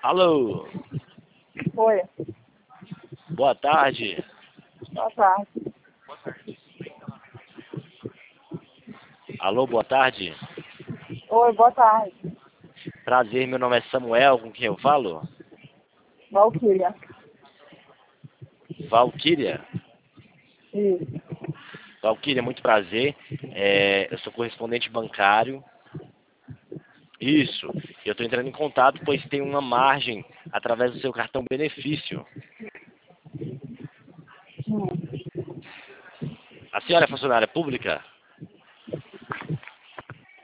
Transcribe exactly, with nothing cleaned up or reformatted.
Alô, Oi, boa tarde. boa tarde. Alô, boa tarde. Oi, boa tarde. Prazer, meu nome é Samuel, com quem eu falo? Valquíria. Valquíria. Isso. Valquíria, muito prazer. É, eu sou correspondente bancário. Isso. Eu estou entrando em contato, pois tem uma margem através do seu cartão benefício. Hum. A senhora é funcionária pública?